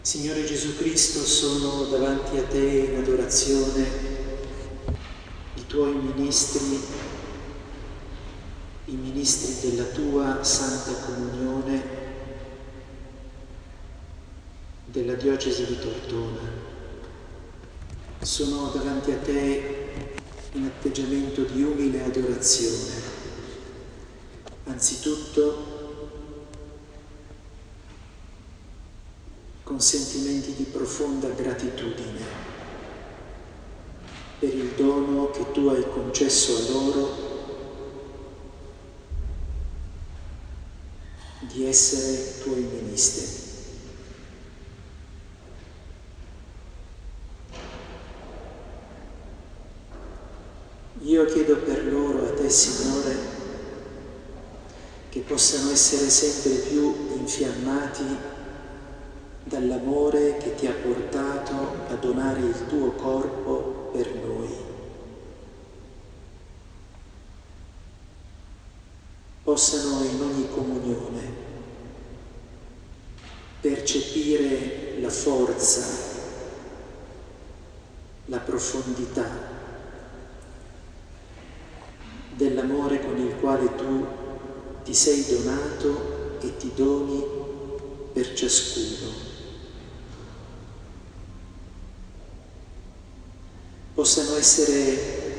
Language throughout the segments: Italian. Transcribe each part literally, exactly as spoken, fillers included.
Signore Gesù Cristo, sono davanti a Te in adorazione i Tuoi ministri, i ministri della Tua Santa Comunione della Diocesi di Tortona. Sono davanti a Te in atteggiamento di umile adorazione, anzitutto con sentimenti di profonda gratitudine per il dono che Tu hai concesso a loro di essere Tuoi ministri. Io chiedo per loro a Te, Signore, che possano essere sempre più infiammati dall'amore che Ti ha portato a donare il Tuo corpo per noi. Possano in ogni comunione percepire la forza, la profondità dell'amore con il quale Tu ti sei donato e ti doni per ciascuno. Possano essere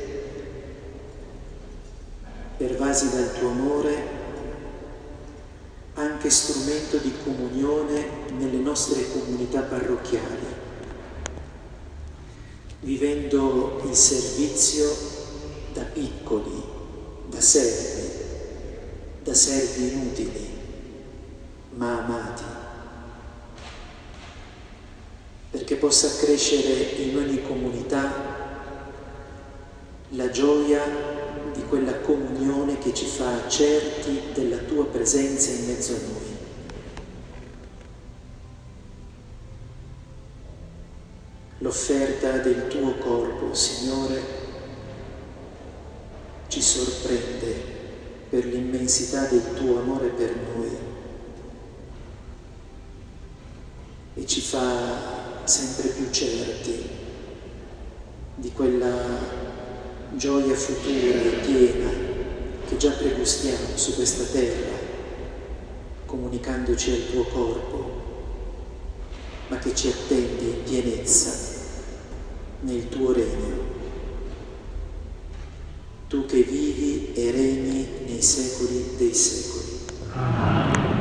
pervasi dal Tuo amore anche strumento di comunione nelle nostre comunità parrocchiali, vivendo il servizio da piccoli, da servi, da servi inutili, ma amati, perché possa crescere in ogni comunità la gioia di quella comunione che ci fa certi della Tua presenza in mezzo a noi. L'offerta del Tuo corpo, Signore, ci sorprende per l'immensità del Tuo amore per noi e ci fa sempre più certi di quella gioia futura e piena che già pregustiamo su questa terra, comunicandoci al Tuo corpo, ma che ci attende in pienezza nel Tuo regno. Tu che vivi e regni nei secoli dei secoli.